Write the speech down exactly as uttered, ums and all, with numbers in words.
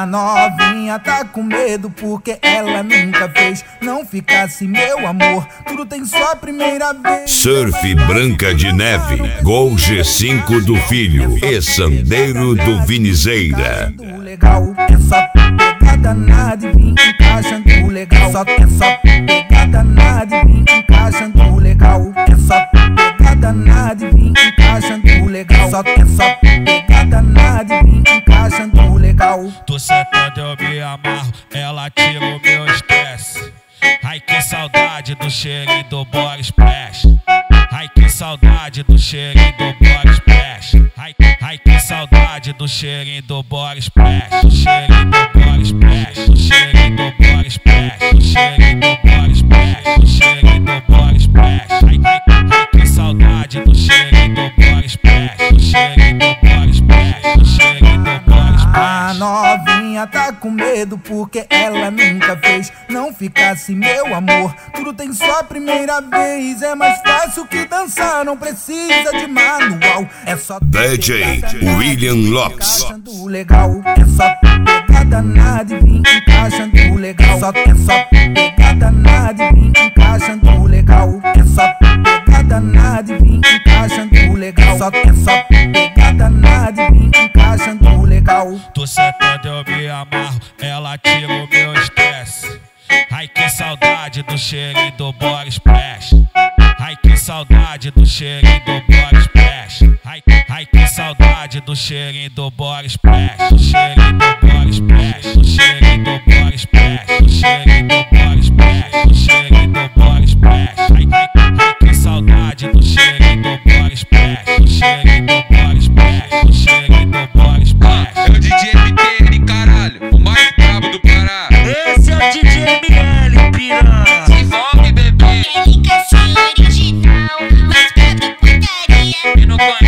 A novinha tá com medo porque ela nunca fez. Não ficasse meu amor, tudo tem só a primeira vez. Surf Branca de Neve, Gol G cinco do Filho e Sandeiro do Vinizeira. Legal, é só pegada nada e vim encaixando legal. Só é só pegada nada e vim encaixando legal. É só pegada nada e vim encaixando legal. Só é só pegada nada e vim encaixando legal. Tô sentando, eu me amarro, ela tira o meu estresse. Ai que saudade do cheirinho do body splash. Ai que saudade do cheirinho do body splash. Ai, ai que saudade do cheirinho do body splash. Do cheirinho do body splash. Do cheirinho do body splash. Do cheirinho do body splash. Do cheirinho do body splash. Ai, ai, ai que saudade do cheirinho do body splash. Do cheirinho do body splash. Do cheirinho do body splash. A novinha tá com medo porque ela nunca fez. Não ficasse meu amor, tudo tem só a primeira vez. É mais fácil que dançar, não precisa de manual. É só D J William Locks. Encaixando legal, é só pegada nada e vim encaixando legal. Só é só pegada nada e vim encaixando legal. É só pegada nada e vim encaixando legal. Só é só pegada nada e vim encaixando legal. Tô sentando, eu me amarro, ela tira o meu estresse. Ai que saudade do cheirinho do body splash. Ai que saudade do cheirinho do body splash. Ai, ai que saudade do cheirinho do body splash. Do cheirinho do body splash. Do cheirinho do body splash. Do cheirinho do body splash. Do cheirinho do body splash. Ai, ai, ai que saudade do cheirinho do body splash. Do cheirinho do body splash. Do cheirinho do body splash. É o D J M T L, caralho, o mais brabo do Pará. Esse é o D J M L, piranha. Desenvolve, bebê. Quer original, mas bebe putaria. E não conhece